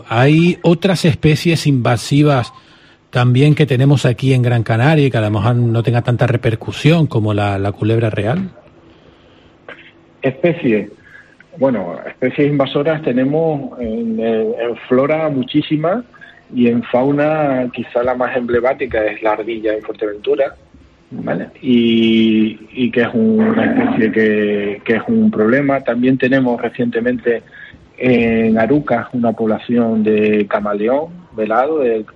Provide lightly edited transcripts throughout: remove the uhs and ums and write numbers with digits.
¿Hay otras especies invasivas también que tenemos aquí en Gran Canaria y que a lo mejor no tenga tanta repercusión como la culebra real? Especies invasoras tenemos en flora muchísimas, y en fauna quizá la más emblemática es la ardilla en Fuerteventura, ¿vale? Y que es una especie que es un problema. También tenemos recientemente en Arucas una población de camaleón velado,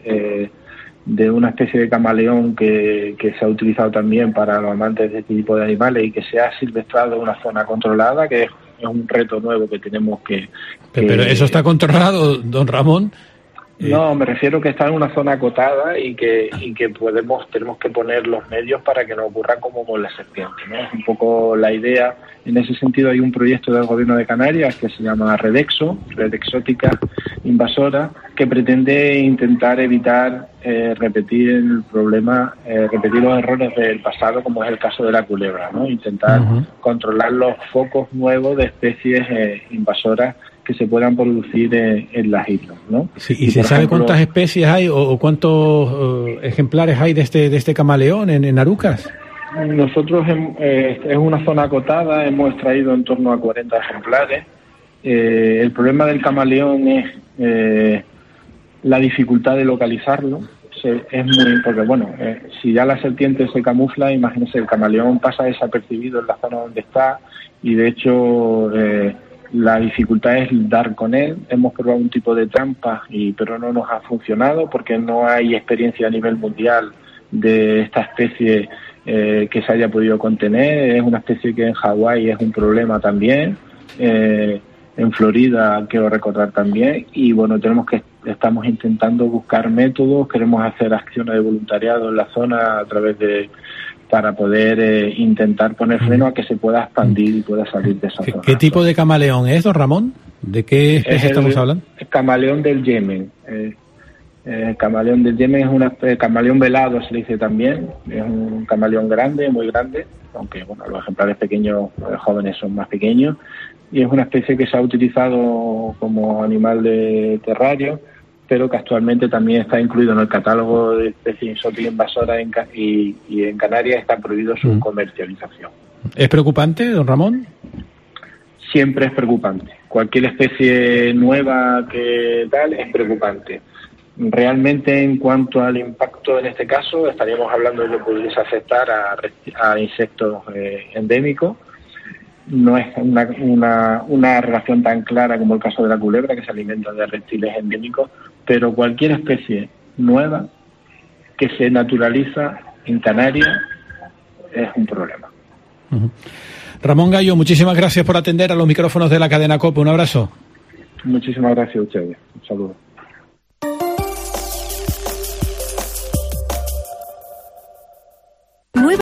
de una especie de camaleón que se ha utilizado también para los amantes de este tipo de animales y que se ha silvestrado en una zona controlada, que es un reto nuevo que tenemos que... Pero eso está controlado, don Ramón. No, me refiero que está en una zona acotada y que tenemos que poner los medios para que no ocurra como con la serpiente, ¿no? Es un poco la idea. En ese sentido hay un proyecto del Gobierno de Canarias que se llama Redexótica Invasora, que pretende intentar evitar repetir el problema, repetir los errores del pasado, como es el caso de la culebra, ¿no? Intentar controlar los focos nuevos de especies invasoras que se puedan producir en las islas, ¿no? Sí, ¿y se sabe cuántas especies hay o cuántos ejemplares hay de este camaleón en Arucas? Nosotros es una zona acotada, hemos extraído en torno a 40 ejemplares. El problema del camaleón es la dificultad de localizarlo. Porque si ya la serpiente se camufla, imagínense, el camaleón pasa desapercibido en la zona donde está, y de hecho la dificultad es dar con él. Hemos probado un tipo de trampa, pero no nos ha funcionado porque no hay experiencia a nivel mundial de esta especie que se haya podido contener. Es una especie que en Hawái es un problema también, en Florida quiero recordar también, y bueno, estamos intentando buscar métodos, queremos hacer acciones de voluntariado en la zona para poder intentar poner freno a que se pueda expandir y pueda salir de esa zona. ¿Qué tipo de camaleón es, don Ramón? ¿De qué especie estamos hablando? El camaleón del Yemen. El camaleón del Yemen es camaleón velado, se le dice también. Es un camaleón grande, muy grande, aunque bueno, los ejemplares pequeños, jóvenes, son más pequeños. Y es una especie que se ha utilizado como animal de terrario, pero que actualmente también está incluido en el catálogo de especies exóticas invasoras y en Canarias está prohibido su comercialización. ¿Es preocupante, don Ramón? Siempre es preocupante. Cualquier especie nueva que tal es preocupante. Realmente, en cuanto al impacto en este caso, estaríamos hablando de que pudiese afectar a insectos endémicos. No es una relación tan clara como el caso de la culebra, que se alimenta de reptiles endémicos, pero cualquier especie nueva que se naturaliza en Canarias es un problema. Ramón Gallo, muchísimas gracias por atender a los micrófonos de la cadena COPE. Un abrazo. Muchísimas gracias a ustedes. Un saludo.